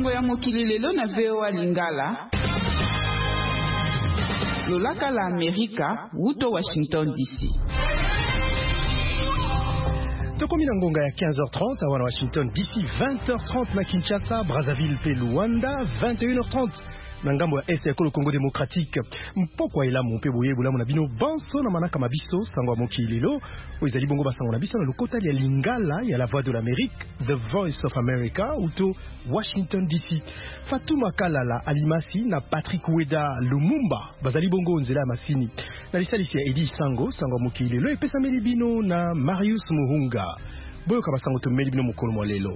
Sango ya mokili lelo na VOA Lingala. Lolaka la Amerika, wuto Washington DC. Tokomi na ngonga ya 15h30 awana Washington DC, 20h30 na Kinshasa, Brazzaville pe Luanda, 21h30 na ngambo ya Est ya Congo démocratique. Mpoko ela mo pe boye bulamu na bino banso na manaka mabiso sango mokili lelo oizali bongo basango na biso na lokota ya Lingala ya la voix de l'Amérique, The Voice of America uto Washington DC. Fatuma Kalala Alimasi na Patrick Weda Lumumba bazali bongo nzela masini na lisalisi ya Edi sango mokili lelo epesa meli bino na Marius Muhunga boyo ka basango to meli bino mokolo mo lelo.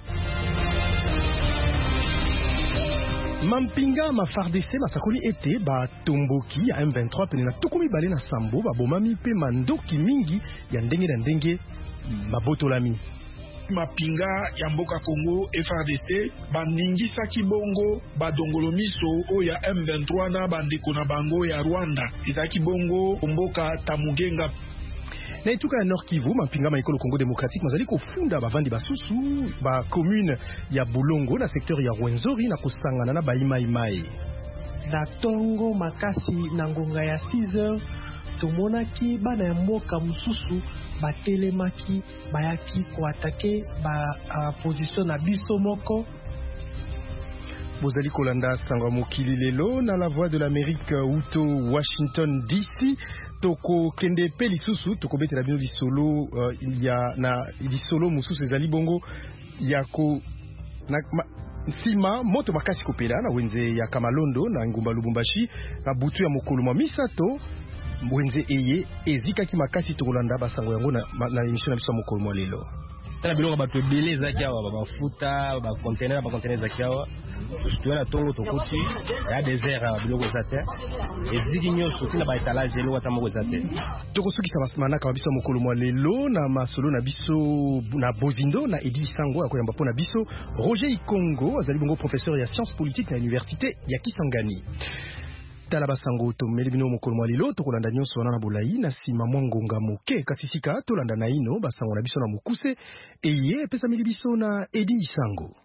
Mampinga mafardc masakoli ete ba tomboki ya M23 pene na tokomi bale na sambo ba bomami pe mandoki mingi ya ndenge na ndenge mabotolami. Mapinga ya mboka Congo FARDC baningisa kibongo badongolo miso o ya M23 na bandeko na bango ya Rwanda ezaki bongo mboka Tamugenga. Na etuka ya Nord Kivu mampinga maikolo Congo démocratique mazali kofunda bavandi basusu ba commune ya Bulongo na secteur ya Rwenzori na kusangana na Baimai na tongo makasi na ngonga ya 6h tomonaki bana ya mboka mususu batelemaki bayaki koatake ba position na biso moko. Bozali kolanda sango mokili lelo na la voix de l'Amérique uto Washington DC. Toko kende pe lisusu toko betela bino lisolo ya na lisolo mususu ezali bongo yako na nsima moto makasi kopela na wenze ya Kamalondo na ngumba Lubumbashi na butu ya mokolo mwa misato wenze eye ezikaki makasi tokolanda basango yango na emission na biso mokolo mwa lelo. Tala biloko bato ebele zaki awa bafuta ba container zaki awa tuena tongo tokoti ya désert biloko zate eziki nyoso tina ba étalage eloko ata moko zate tokosukisa manaka mabiso mokolo mwa lelo na masolo na biso na Bozindo na Edi Sango akoyamba pona biso. Roger Ikongo azali bongo professeur ya sciences politiques na université ya Kisangani. Tala basango to meli bino mokolo mwa lelo tokolanda nyonso wana na bolai na sima mwangonga moke kasisika tolanda na ino basango na biso na mokuse eye pesa mili biso na Edi Sango.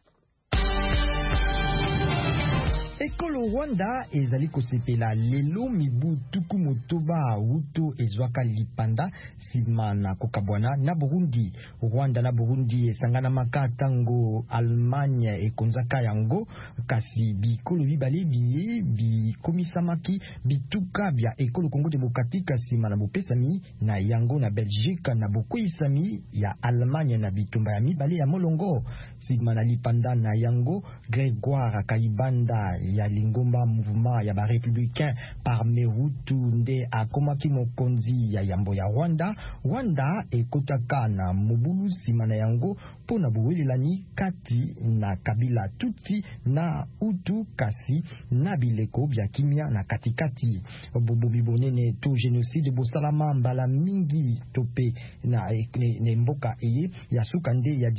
Ekolo Rwanda ezali kosepela lelo mibu tuku motoba uto ezwaka lipanda sima na kokabwana na Burundi. Rwanda na Burundi esangana maka tango Allemagne ekonzaka yango kasi bikolo bibale biye bikomisamaki bituka bya ekolo Congo démocratique sima na bopesami na yango na Belgique na bokoisami ya Allemagne na bitumba ya mibale ya molongo sima na lipanda na yango. Grégoire Kaibanda ya Lingomba mouvement ya ba républicain par Merutu nde akomaki mokonzi ya yambo ya Rwanda ekotaka na mobulu sima na yango pona buwelelani kati na kabila Tutsi na Hutu kasi na bileko bya kimia na katikati bobo bibonene to génocide bosalama mbala mingi tope na mboka eye ya sukande ya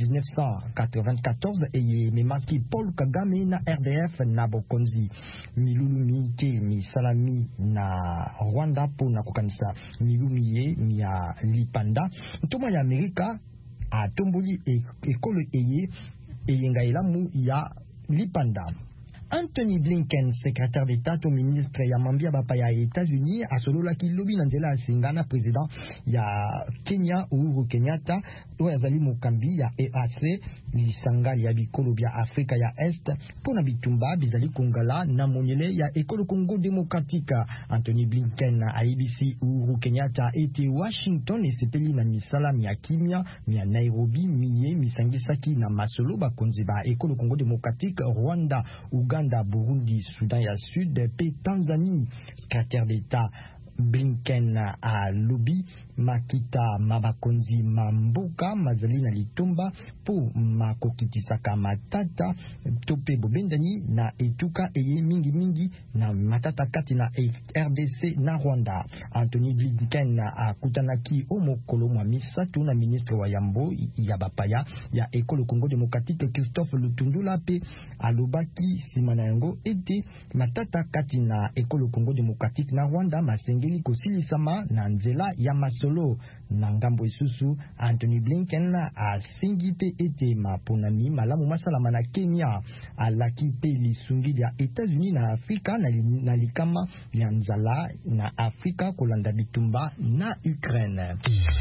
1994 eye memaki Paul Kagame na RDF na bokonzi milulu te misalami na Rwanda pona kokanisa milulu ya lipanda ntoma ya Amerika atomboli ekolo eyenga elamu ya lipanda. Anthony Blinken, secrétaire d'État au ministre ya mambia bapa ya États-Unis asolola ki lobi na nzela asingana président ya Kenya Uhuru Kenyatta oyo azali mokambi ya EAC lisangali ya bikolo bya Afrika ya Est pona bitumba bizali kongala na monyele ya ekolo Congo démocratique. Anthony Blinken na ABC Uhuru Kenyatta ete Washington esepeli na misala ya kimia ya Nairobi miye misangisaki na masolo bakonzi ba ekolo Congo démocratique Rwanda, Uganda, Burundi, Soudan ya Sud pe Tanzanie. Secrétaire d'État Blinken a lobby makita mabakonzi mamboka mazali na litumba po makokitisaka matata tope bobendani na etuka eye mingi na matata kati na RDC na Rwanda. Anthony Blinken a kutanaki omokolo mwa misato na ministre wa yambo ya bapaya ya ekolo Congo démocratique Christophe Lutundula pe alobaki sima na yango ete matata kati na ekolo Congo démocratique na Rwanda masenge ezali kosilisama na nzela ya masolo. Na ngambo isusu, Anthony Blinken asengi pe ete maponami malamu masalama na Kenya, alaki pe lisungi ya Etats-Unis na Afrika na likama ya nzala na Afrika kolanda bitumba na Ukraine.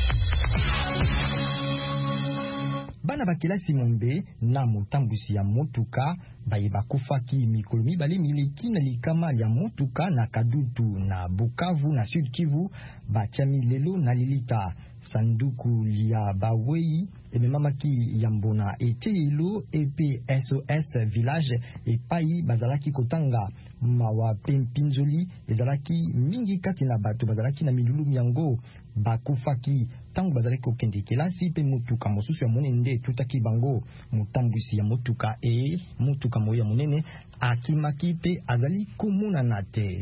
Bana bakilasi mombe na motambusi ya motuka bayeba kufaki mikolo mibale mileki na likama ya motuka na Kadutu na Bukavu na Sud Kivu batiami lelo na lilita. Sanduku ya bawei ememamaki ya mbona etelo epe SOS village epai bazalaki kotanga mawa pempinzoli ezalaki mingi kati na bato bazalaki na milulu yango bakufaki tango bazalaki kokende kelasi pe motuka mosusu ya monene tutaki bango motambusi ya motuka motuka moya monene akimaki pe azali komonana te.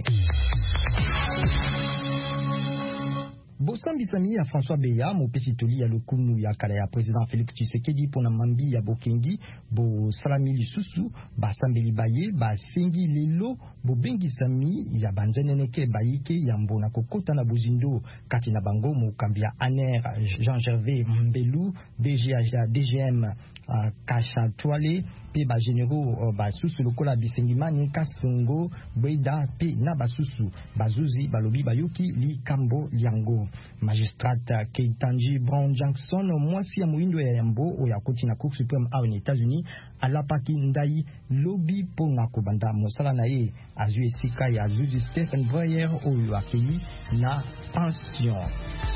Bosambisami ya François Beya mopesi toli ya lokumu ya kala ya président Félix Tshisekedi pona mambi ya bokengi bo salami lisusu basambeli baye basengi lelo bobengisami ya banjeneneke bayike ya mbona kokota na bozindo kati na bango mokambi ya ANER Jean Gervais Mbelu DGM Kasha Toile pe ba généraux basusu lokola Bisengimani Kasongo Bweda pe na basusu bazuzi balobi bayoki likambo liango. Magistrate Keitanji Brown Jackson mwasi ya muindo ya yambo oya koti na Cour suprême aux États-Unis alapaki ndai lobby pona kobanda mosala na ye azu esika ya zuzi Stephen Breyer oyo akei na pension.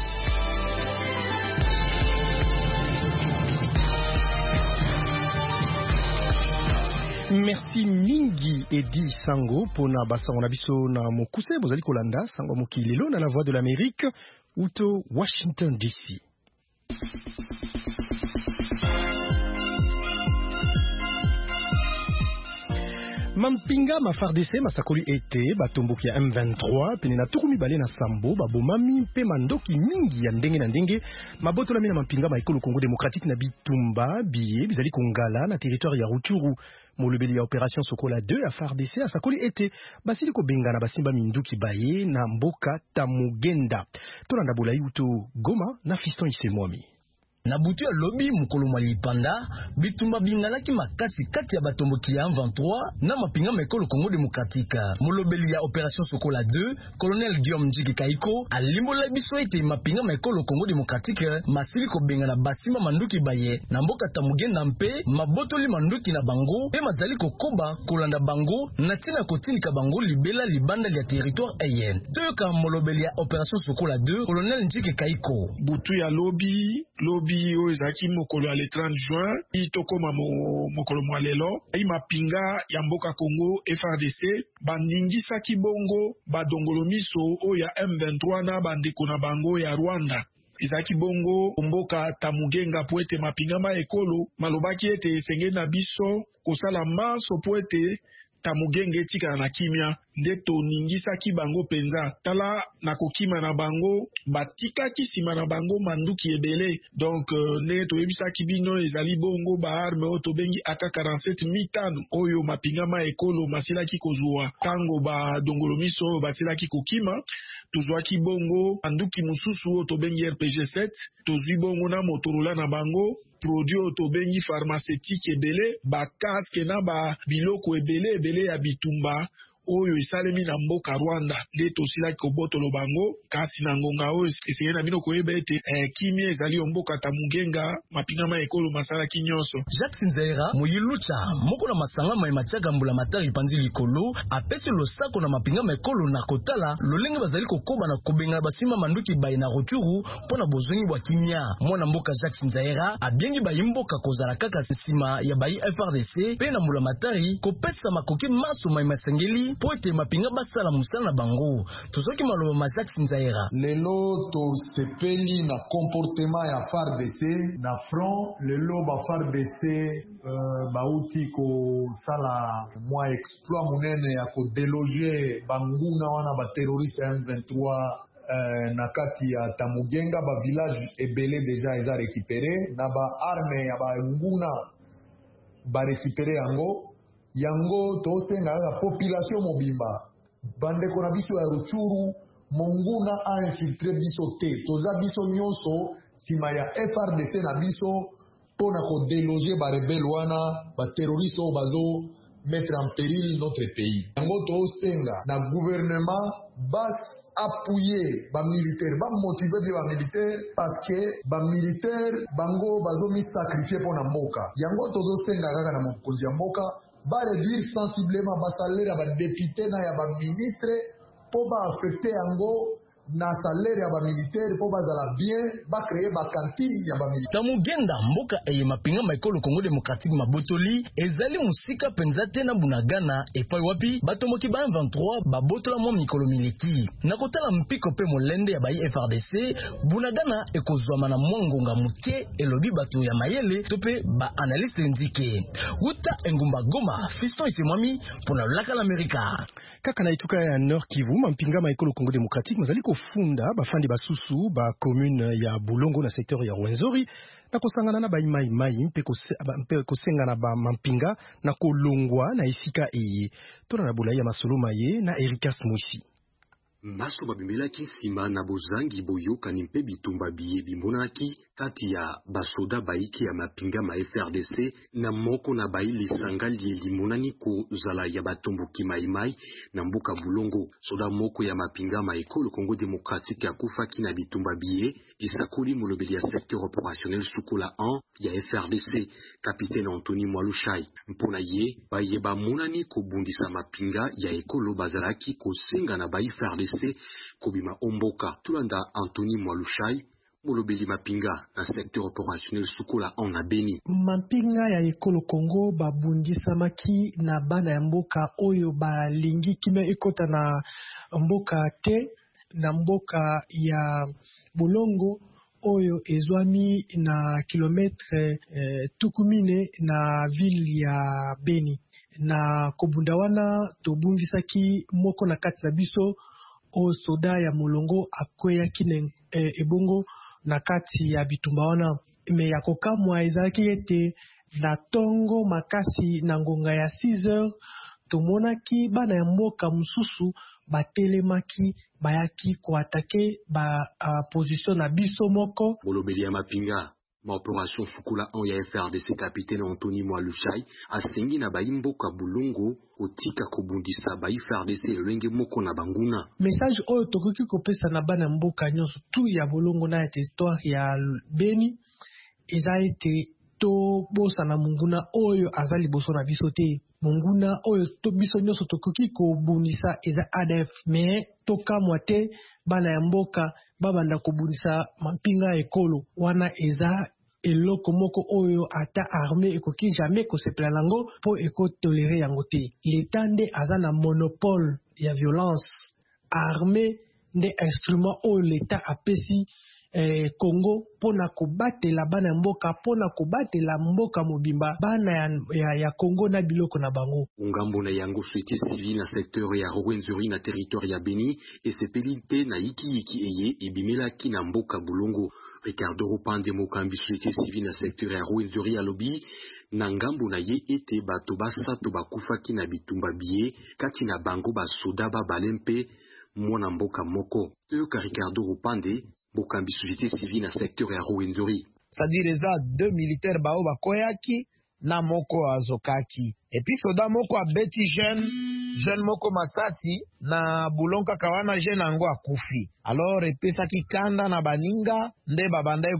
Merci mingi Edi Sango pona basango na biso na mokuse bozali kolanda sango mokilelo na la voix de l'Amérique uto Washington DC. Mampinga mafardese masakoli ete batomboki ya M23 pene na tukumi bale na sambo babomami pe mandoki mingi ya ndenge na ndenge mabotolami na mampinga maekolo Congo démocratique na bitumba biye bizali kongala na territoire ya Rutshuru. Molobeli ya opération Sokola 2 ya FARDC asakoli ete basili kobenga na basimba minduki baye na mboka Tamugenda. Tolanda bolai uto Goma na Fiston Isemwami. Na butu ya lobi mukolo malipanda bitumba bingalaki makasi kati ya batomboki ya 23 na mapinga mekolo Congo démocratique. Molobeli ya opération Sokola 2 colonel Guillaume Njiki Kaiko alimbola biso ete mapinga mekolo Congo démocratique masili kobenga na basima manduki baye na mboka Tamugenda mpe mabotoli manduki na bango pe mazali kokoba kolanda bango na tina kotinika bango libela libanda ya territoire ayen. Toyoka molobeli ya opération Sokola 2 colonel Njiki Kaiko. Butu ya lobi oyo ezaki mokolo ya le 30 juin itokoma mokolo mwa lelo mapinga ya mboka Congo FARDC bandingisaki bongo badongolo miso oyo ya M23 na bandeko na bango ya Rwanda. Ezaki bongo mboka Tamugenga po ete mapinga ma ekolo malobaki ete esenge na biso kosala maso po ete Tamugenge tika na kimia ndeto ningisaki bango penza tala na kokima na bango batika kisima na bango manduki ebele donc neto yebisaki bino ezali bongo ba arme oto bengi aka 47 mitano oyo mapinga ma ekolo masilaki kozwa tango ba dongolo miso basilaki kokima tozwaki bongo manduki mususu oto bengi RPG 7 tozwi bongo na Motorola na bango produit to bengi pharmaceutique ebele ba casque na ba biloko ebele ya bitumba oyo isalemi na mboka Rwanda nde tosilaki kobotolo bango kasi na ngonga oyo esenge na bino koyeba ete kimia ezali mboka Tamugenga mapinga ma ekolo masalaki nyonso. Jacques Nzera moyilucha moko na masanga ma matiaka mbula matari panzi likolo apesi losako na mapinga ma ekolo na kotala lolenge bazali kokoba na kobenga basima manduki baye na Rutshuru pona bozongi bwa kimia. Mwana mboka Jacques Nzera abiengi bayimboka kozala kaka sima ya bayi FARDC pe na mbula matari kopesa makoki maso ma masengeli poete mapinga basala musala na bango. Tozoki maloba ma Jacques Nzera. Lelo to sepeli na comportement ya FARDC na front lelo ba FARDC bauti ko sala mwa exploit munene ya ko déloger banguna wana ba terroriste M23 na kati ya Tamugenga ba village ebele deja eza récupéré na ba arme ya ba nguna ba récupéré yango to senga la population mobimba bandeko na biso ya Rutshuru monguna a infiltré biso te toza biso nyonso sima ya FRDC na biso pona ko déloger ba rebelle wana ba terroriste o bazo mettre en péril notre pays. Yango tosenga na gouvernement bas appuyer ba militaire, ba motiver ba militaire parce que ba militaire bango bazo mi sacrifier pona mboka. Yango tozosenga kaka na mokonzi ya mboka ba réduire sensiblement ba salaire ba député na ya ba ministre po ba affecter yango na salaire ya ba militaire po bazala bien ba créer ba cantine ya ba militaire. Tamugenda mboka eye mapinga maikolo Congo démocratique mabotoli ezali musika penza te na Bunagana epai wapi batomoki ba 23 babotola mo mikolo mileki na kotala mpiko pe molende ya ba FRDC Bunagana ekozwama na mwangonga muke elobi bato ya mayele to pe ba analyste ndike uta engumba Goma Fiston Isemwami pona laka l'Amerika kaka na ituka ya Nord Kivu mampinga maikolo Congo démocratique mazali kofunda bafandi basusu ba commune ya Bulongo na secteur ya Rwenzori na kosangana na baimai mpe kosengana ba mampinga na kolongwa na esika eye tona na bula ya masolo maye na Ericas Moshi. Maso babimelaki nsima na bozangi boyoka ni mpe bitumba biye bimonaki kati ya basoda baiki ya mapinga ma FRDC na moko na bayi lisanga limonani ko zala ya batomboki maimai na mbuka Bulongo. Soda moko ya mapinga ma ekolo Congo démocratique ya kufaki na bitumba biye isakoli molobeli ya secteur opérationnel Sukola 1 ya FRDC capitaine Anthony Mwalushai. Mpona ye baye bamonani ko bundisa mapinga ya ekolo bazalaki ko senga na bayi FRDC kobima omboka tulanda Anthony Mwalushai molobeli mapinga na secteur opérationnel Sukola en na Beni. Mapinga ya ekolo Congo babundisamaki na bana ya mboka oyo balingi kime ekota na mboka te na mboka ya Bulongo oyo ezwami na kilometre tukumine na ville ya Beni na kobunda wana tobundisaki moko na kati na biso o soda ya molongo akwea kine ebongo na kati ya bitumba wana me ya kokamwa ezalaki ete na tongo makasi na ngonga ya 6h tomonaki bana ya mboka mususu batelemaki bayaki koatake ba position na biso moko molobeli ya mapinga ma opération Fukula 1 ya FRDC capitaine Anthony Mwalushai asengi na baimboka Bulongo otika kobundisa ba FRDC lenge moko na banguna. Message oyo tokoki kopesa na bana mboka nyonso tu ya Bulongo na territoire ya Beni eza ete to bosa na munguna oyo azali boso na biso te. Munguna oyo to biso nyonso tokoki kobundisa eza ADF mais tokamwa te bana ya mboka babanda kobundisa mampinga ekolo wana eza eloko moko oyo ata armée ekoki jamais kosepela nango po ekotolere yango te. L'État nde aza na monopole ya violence. Armée nde instrument oyo l'État apesi Congo pona kobatela bana mboka pona kobatela mboka mobimba bana ya Congo na biloko na bango. Ngambo na yango société civile na secteur ya Rwenzori na territoire ya Beni esepelite na iki eye ebimelaki na mboka Bulongo. Ricardo Ropande mokambi société civile na secteur ya Rwenzori alobi na ngambo na ye ete bato basato bakufaki na bitumba biye kati na bango basoda balempe mwana mboka moko. Teuka Ricardo Ropande mokambi société civile na secteur ya Rwenzori. C'est-à-dire eza 2 militaires bao bakoyaki na moko azokaki. Et puis soda moko abeti jeune moko masasi na Bulongo kawana jeune ango akufi. Alors epesaki kanda na baninga nde babandai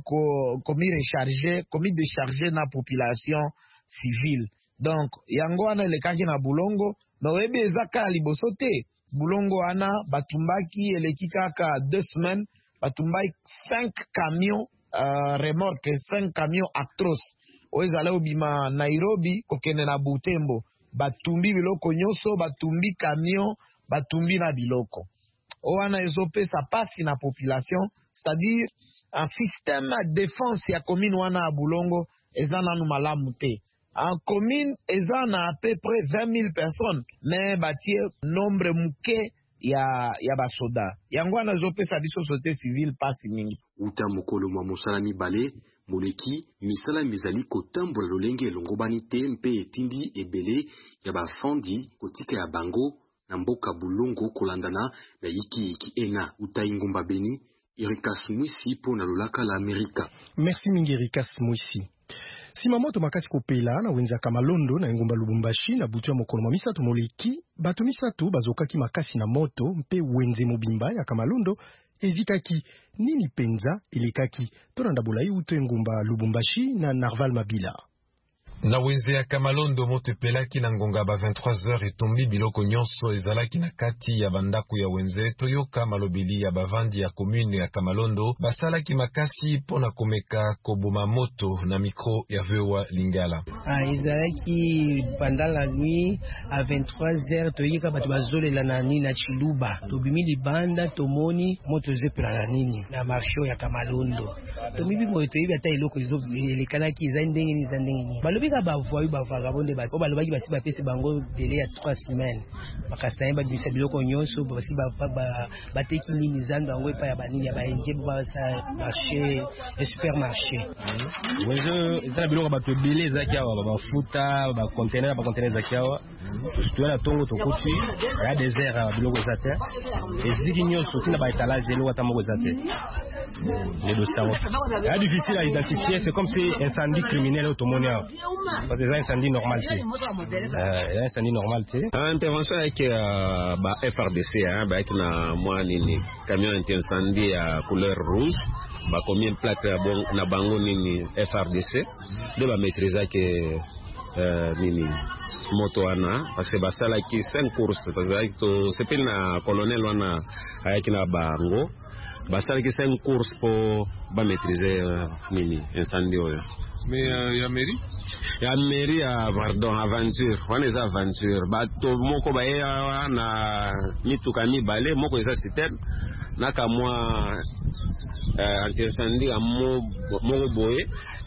komi décharger na population civile. Donc yango wana elekaki na Bulongo mais oyebi eza kaka liboso te. Bulongo wana batumbaki eleki kaka 2 semaines batumbai 5 camions remorque 5 camions Actros oezala obima Nairobi kokende na Butembo batumbi biloko nyonso batumbi camion batumbi na biloko owana ezopesa pasi na population c'est-à-dire un système de défense ya commune wana ya Bulongo eza nanu malamu te. En commune eza na à peu près 20 000 personnes mais batie nombre muke ya basoda yango wana ezopesa biso société civile pasi mingi. Uta mokolo mwa mosala mibale moleki misala mizali kotambola lolenge elongobani te mpe etindi ebele ya bafandi kotika ya bango na mboka Bulongo kolandana na iki ena utai ngomba Beni. Erikas Mwisi po na lolaka la Amerika. Merci mingi Erikas Mwisi. Simamoto makasi kopela na wenza Kamalondo na ngomba Lubumbashi na butu ya mokolo ma misato moleki bato misatu bazokaki makasi na moto mpe wenze mobimba ya Kamalondo ezikaki nini penza elekaki tolanda bolai uto ngomba Lubumbashi na Narval Mabila. Na wenze ya Kamalondo moto epelaki na ngonga ba 23h etombi biloko nyonso ezalaki na kati ya bandako ya wenze toyoka malobeli ya bavandi ya commune ya Kamalondo basalaki makasi pona komeka koboma moto na micro ya Vewa Lingala. Ezalaki pendant la nuit à 23h toyika bato bazolela na nini na Chiluba tobimi libanda tomoni moto zepela na nini na marché ya Kamalondo tomibi moto yebi ata eloko elekanaki eza ndenge ni za ndenge balobi ba voyu ba vagabonde ba balobaki basi ba pese bango délai ya 3 semaines makasai ba bisa biloko nyonso basi ba teki nini zando ngo epa ya banini ya ba enje ba sa marché supermarché wezo ezala biloko ba to belé zaki awa ba futa ba container zaki awa to na tongo to kuti ya désert biloko zate eziki nyonso tina ba étalage lo wata moko zate les dossiers c'est difficile à identifier, c'est comme si incendie criminel automonia. Parce que c'est un incendie normal. Incendie normal. Intervention avec FRDC, avec na moi nini camion incendie à couleur rouge, ba combien plaque na bango nini FRDC de ba maîtriser que nini moto wana parce que basala ki 5 courses parce que c'est na colonel wana avec na bango basala ki 5 courses pour ba maîtriser nini incendie oyo. Mais ya mairie ya mairie pardon aventure wana eza aventure bato moko ba na mituka mibale moko eza citerne naka mwa anti-incendie moko boye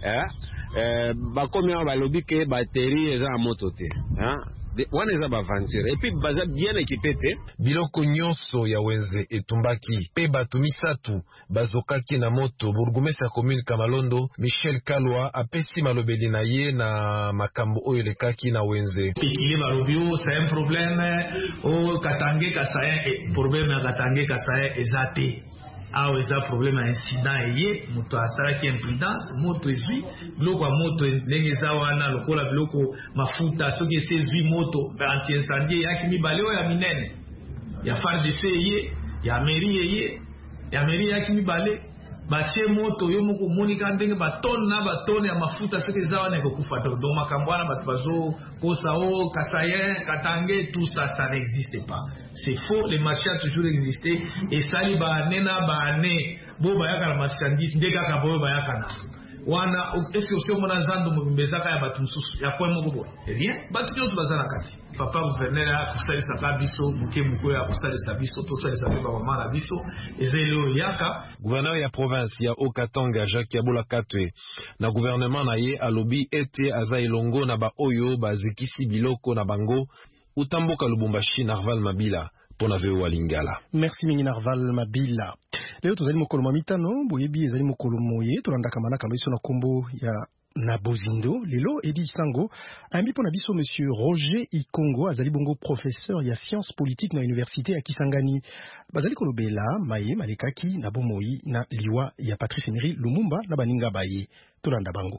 bakomi awa balobi ke batterie eza na moto te wana eza baventure et puis baza bien équipé te biloko nyonso ya wenze etumbaki pe bato misatu bazokaki na moto. Bourgmestre ya commune Kamalondo Michel Kalwa apesi malobeli na ye na makambo oyo elekaki na wenze. Pikile balobi o c'est un problème o Katange Kasaya problème ya Katange Kasaya ezate awa eza problème ya incident eye moto asalaki imprudence moto ezwi biloko ya moto ndenge eza wana lokola biloko mafuta soki esi ezwi moto anti-incendie eyaki mibale oyo ya minene ya FARDC eye ya mairie eyaki mibale batie moto yo moko monika ndenge batone ya mafuta soki eza wana ekokufa te donc makambo wana bato bazokosa o Kasayen Katange tout ça ça n'existe pas, c'est faux. Le marché a toujours existé et sali banena bane bo bayaka na marchandise ndeka ka bo bayaka na wana est-ce que mona zando mbezaka ya batu mususu ya kwa moko bo rien batu nyonso bazana kati papa gouverneur ya kusalisa ka biso muke ya kusalisa biso to salisa pe mama na biso ezelo yaka gouverneur ya province ya Okatanga Jacques Yabola Katwe na gouvernement na ye alobi ete aza elongo na ba oyo bazikisi biloko na bango utamboka Lubumbashi. Narval Mabila pona Vewa Lingala. Merci mingi Narval Mabila. Leo tozali mokolo mitano boyebi ezali mokolo moye tolandaka manaka biso na kombo ya na bozindo lelo edi sango ambi pona biso monsieur Roger Ikongo azali bongo professeur ya sciences politiques na université ya Kisangani bazali kolobela maye malekaki na bomoi na liwa ya Patrice Emery Lumumba na baninga baye tolanda bango.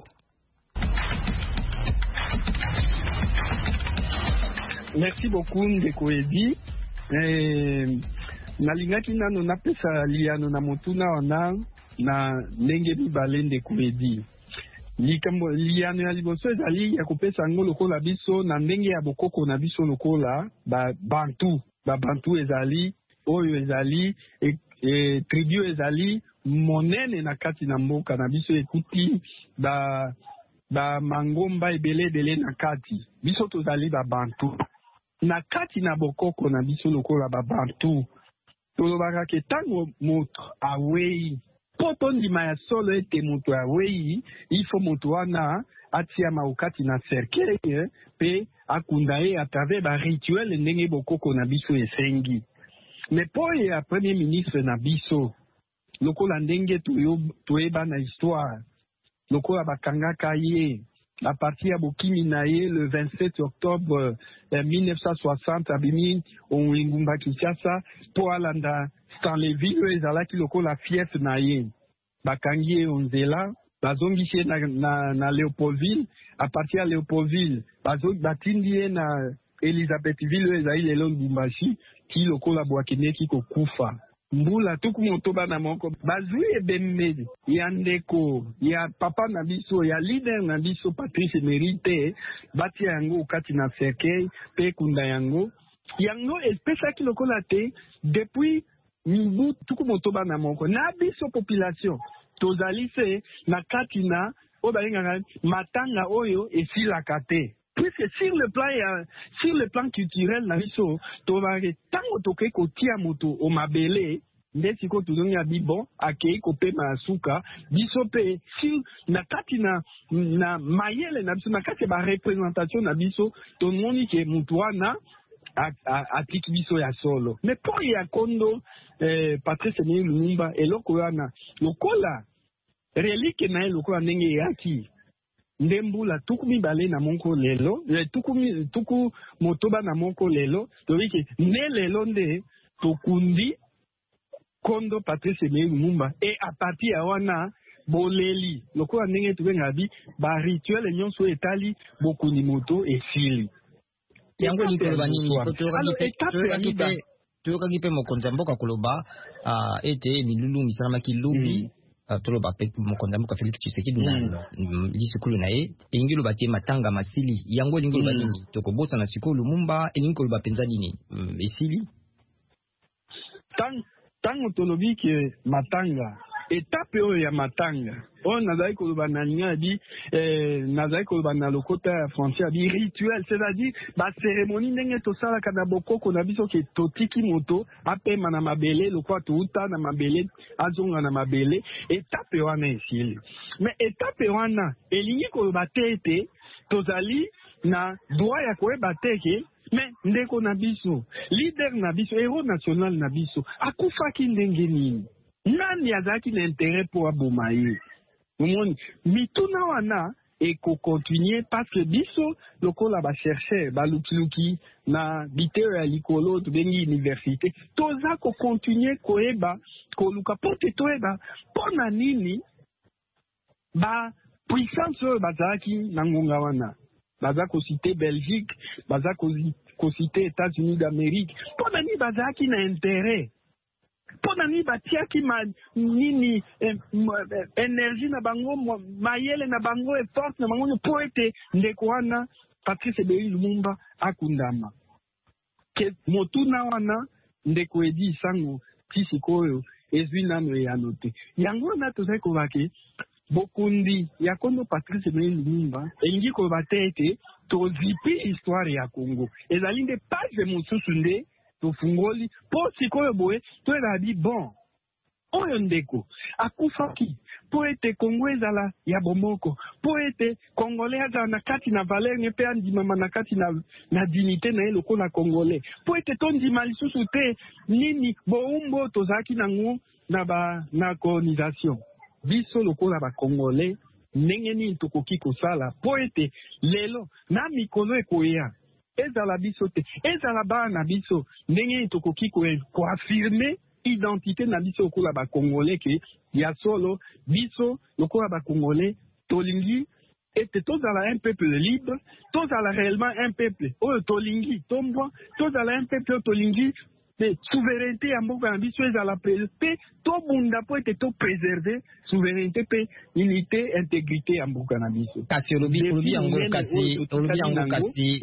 Merci beaucoup ndeko edi nalingaki nano napesa liano na motuna wana na ndenge mibale ndeko edi likambo liano ya liboso ezali ya kopesa ngo lokola biso na ndenge ya bokoko na biso lokola bantu ezali oyo ezali tribu ezali monene na kati na mboka na biso ekuti ba mangomba ebele na kati biso tozali bantu na kati na bokoko na biso lokola bantu tolobaka ke tango moto awei poto ndima ya solo ete moto awei ifo moto wana atia maukati na cercueil pe akunda ye à travers ba rituel ndenge bokoko na biso esengi mais po ya premier ministre na biso lokola ndenge toyeba na histoire lokola bakangaka ye à partir ya bokimi na ye le 27 octobre 1960 abimi Ingumba Kinshasa po alanda Stanleyville oyo ezalaki lokola fief na ye bakangi ye onzela bazongisi ye na Léopoldville. À partir ya Léopoldville batindi ye na Elisabethville oyo ezali lelo Lubumbashi ti lokola bwakendeki kokufa. Mbula tuku motoba na moko bazwi ebembe ya ndeko ya papa na biso ya leader na biso Patrice Emery batia yango kati na cercueil pe kunda yango espesaki lokola te depuis mibu tuku motoba na moko na biso population tozali se na kati na obalingaka matanga oyo esilaka te. Puisque sur le plan culturel na biso tobake tango toke kotia moto o mabele nde siko tozongi abi bon akei kopema suka biso pe sur na kati na mayele na biso na kati ba représentation na biso tomoni ke mutu wana atiki biso ya solo. Mais po ya kondo Patrice Emery Lumumba eloko wana lokola relique na lokola ndenge yaki ndembula tuku mibale na moko lelo tuku motoba na moko lelo tobiki ne lelo nde tokundi kondo Patrice Emery Lumumba et à partir ya wana boleli lokola ndenge tubenga bi ba rituel nyonso etali bokundi moto esili yango likoloba nini toyokaki mpe mokonzi ya mboka koloba ete milulu misalamaki lobi toloba pe mokonzi mboka Félix Tshisekedi na lisukulu na ye elingi loba te matanga masili yango elingi loba nini tokobotsa na sikoyo Lumumba elingi koloba penza nini esili tango tolobi ke matanga etape oyo ya matanga oyo nazali koloba na linga di nazali koloba na lokota ya français di rituel, c'est-à-dire ba cérémonie ndenge tosalaka na bokoko na biso ke totiki moto apema na mabele lokwa touta na mabele azonga na mabele etape wana esili. Mais etape wana elingi koloba te ete tozali na droit ya koyeba te ke mais ndeko na biso leader na biso héros national na biso akufaki ndenge nini nani azalaki na intérêt po aboma ye omoni mituna wana ekokontinue parce que biso lokola bachercheur balukiluki na bitero ya likolo tobengi université toza kokontinue koyeba koluka po te toyeba mpona nini bapuissance oyo bazalaki na ngonga wana baza kosite Belgique baza kosite États-Unis d'Amérique mpona nini bazalaki na intérêt mpona nini batiaki nini énergie na bango mayele na bango force na bango po ete ndeko wana Patrice Emery Lumumba akundama ke motuna wana ndeko edi sango ti sikoyo ezwi nano eyano te yango wana tozali kobake bokundi ya kondo Patrice Emery Lumumba elingi koloba te ete tozipi histoire ya Congo ezali nde page mosusu nde tofungoli po sikoyo boye toyeba di bon oyo ndeko akufaki po ete Congo ezala ya bomoko po ete Congolais azala na kati na valeur ne pe andimama na kati na dignité na ye lokola Congolais po ete tondima lisusu te nini boumbo tozalaki nango na colonisation biso lokola ba Congolais ndenge nini tokoki kosala po ete lelo na mikolo ekoya ezala biso te ezala bana na biso ndenge nini tokoki koaffirme identité na biso lokola ba Congolais ke ya solo biso lokola ba Congolais tolingi ete tozala un peuple libre tozala réellement un peuple oyo tolingi tombwa tozala un peuple oyo tolingi souveraineté ya mboka na biso ezala pe tobunda po ete topréserve souveraineté pe unité intégrité ya mboka na biso kasi olobi yango kasi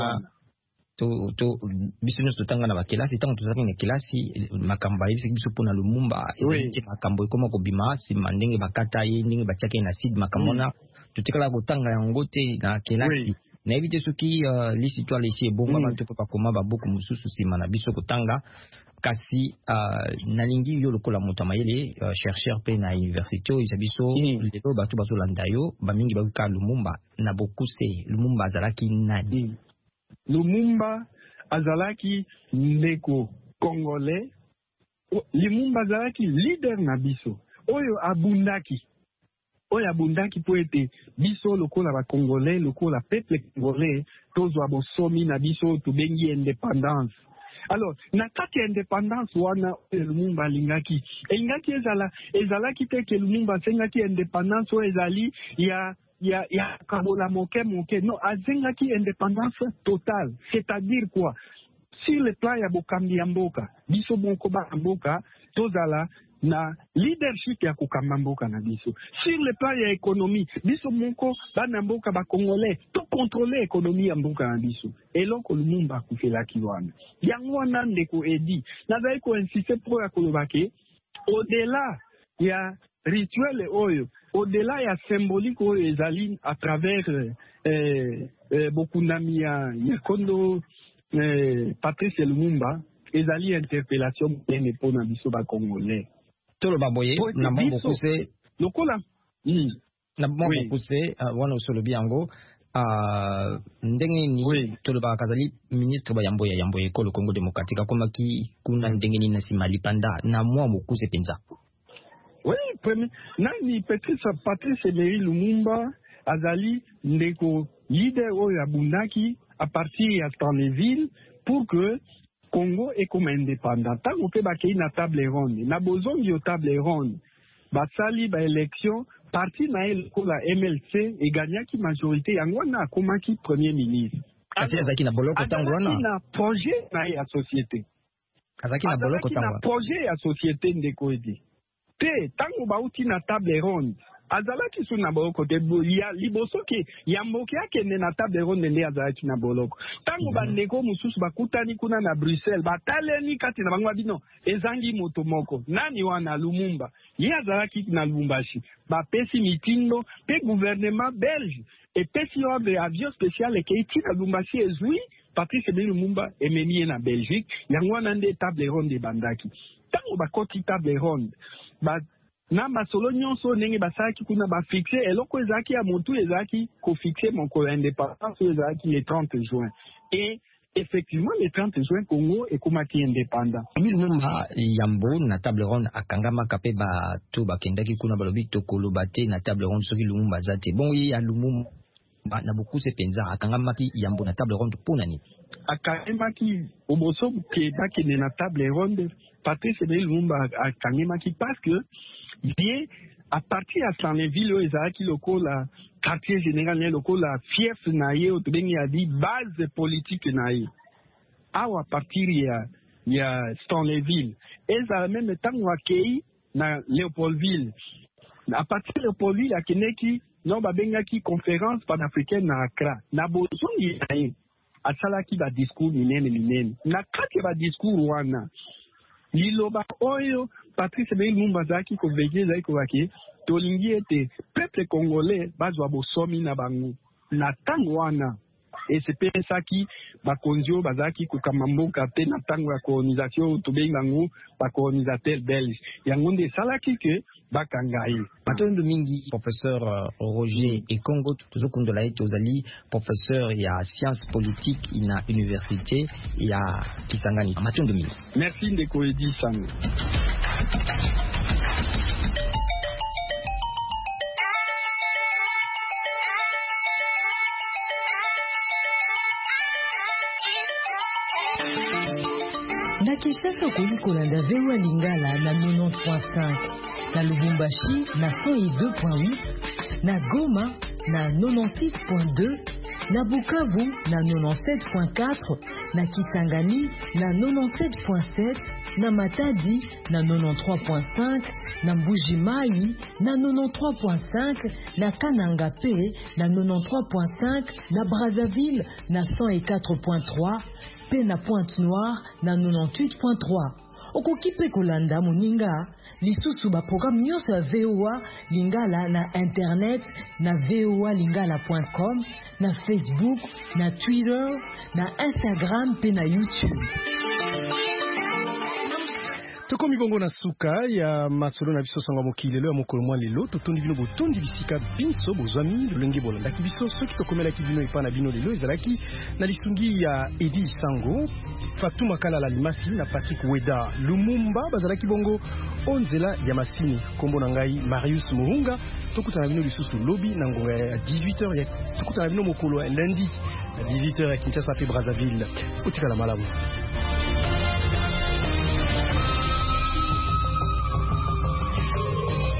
biso nyonso totanga na bakelasi ntango tozalaki na kelasi makambo ayebisaki biso mpona Lumumba ezalaki makambo ekoma kobima nsima ndenge bakata ye ndenge batiaki ye na side makambo wana totikala kotanga yango te na kelasi nayebi te soki l'histoire esi ebonga bato mpe bakoma babuku mosusu nsima na biso kotanga kasi nalingi yo lokola moto ya mayele chercheur mpe na université oyo eza biso lelo bato bazolanda yo bamingi bakoka Lumumba na bokuse Lumumba azalaki nani? Lumumba azalaki ndeko Congolais Lumumba azalaki leader na biso oyo abundaki oyo abundaki po ete biso lokola bakongolais lokola peuple congolais tozwa bosomi na biso tobengi indépendance. Alors na kati ya indépendance wana oyo Lumumba alingaki ezalaki te ke Lumumba asengaki indépendance oyo ezali ya kabola moke non, azengaki indépendance totale. C'est-à-dire quoi? Sur le plan ya bokambi ya mboka biso moko ba mboka tozala na leadership ya kokamba mboka na biso. Sur le plan ya économie biso moko bana mboka ba congolais to contrôler économie ya mboka na biso. Eloko Lumumba akufelaki wana yango wana ndeko edi nazali ko insister pro ya kolobake au-delà ya rituel oyo, au-delà ya symbolique oyo ezali à travers bokundami ya kondo Patrice Lumumba ezali interpellation ene pona biso ba congolais. Tolo baboye na mambo kuse lokola na mambo kuse wana usolo biango ndenge ni tolo ba kazali ministre ba yamboye ko le Congo démocratique koma ki kuna ndenge ni nasimali panda na mwa mokuse penza. Oui, premier nani Patrice Emery Lumumba azali ndeko leader oyo abundaki à partir ya Stanleyville pour que Congo est comme indépendant. Tant que bakei na table ronde, na bozongi yo table ronde, basali ba élection, parti na la MLC et gagnaki majorité yango na komaki premier ministre. Azaki na boloko tangwana. Na projet na ya société. Azaki na boloko tangwana. Na projet ya société ndeko edi. Te tango bauti na table ronde. Azalaki su na boloko te ya liboso ke ya mboke yake ne na table ronde nde azalaki na boloko. Tango bandeko mususu bakutani kuna na Bruxelles bataleni kati na bango bino ezangi moto moko. Nani wana Lumumba? Ye azalaki na Lubumbashi. Bapesi mitindo pe gouvernement belge et pesi ordre avion spécial ke iti na Lubumbashi ezui Patrice Emery Lumumba ememi na Belgique. Yango wana nde table ronde bandaki. Tango bakoti table ronde na masolo nyonso ndenge basaki kuna ba fixer eloko ezaki ya motu ezaki ko fixer moko indépendance ezaki le 30 juin et effectivement le 30 juin Congo ekomaki indépendant. Lumumba yambo na table ronde akangama kape ba to bakendaki kuna balobi to koloba te na table ronde soki Lumumba zate bon ya Lumumba na beaucoup se penza akangamaki yambo na table ronde ponani akangamaki oboso ke bakene na table ronde Patrice Emery Lumumba akangamaki parce que bien à partir à Stanleyville ezalaki lokola quartier général ne lokola fief na ye otobengi ya di base politique na ye awa à partir ya Stanleyville ezala même tango akei na Léopoldville à partir de Léopoldville akeneki non babengaki conférence panafricaine na Accra na bozongi na ye asalaki ba discours minene na kati ba discours wana liloba oyo Patrice Emery Lumumba zaki ko veje zaki ko waki tolingi ete peuple congolais bazwa bosomi na bango na tango wana esepesaki bakonzio bazaki ko kamamboka te na tango ya colonisation tobengi bango ba colonisateur belge yango nde salaki ke bakangai matondo mingi professeur Roger Ekongo tozokundola ete ozali professeur ya science politique na université ya Kisangani matondo mingi merci ndeko edi sango. Na Kinshasa okoli kolanda VOA Lingala na 90.5, na Lubumbashi na 102.8, na Goma na 96.2, na Bukavu na 97.4, na Kisangani na 97.7, na Matadi na 93.5, na Mbuji-Mayi na 93.5, na Kananga Pe na 93.5, na Brazzaville na 104.3, pe na Pointe-Noire na 98.3. Okoki pe kolanda moninga lisusu ba programme nyonso ya VOA Lingala na internet na voalingala.com, na Facebook, na Twitter, na Instagram pe na YouTube. Tokomi bongo na suka ya masolo na biso sanga mokili lelo ya mokolo mwa lelo totondi bino botondi bisika biso bozwami lolenge bolandaki biso soki tokomelaki bino epa na bino lelo ezalaki na lisungi ya Edi Sango, Fatuma Kalala Limasi na Patrick Weda Lumumba bazalaki bongo onzela ya masini kombo na ngai Marius Murunga tokutana bino lisusu lobi na ngonga ya 18h ya tokutana bino mokolo lundi à 18h à Kinshasa pe Brazzaville. Otikala malamu.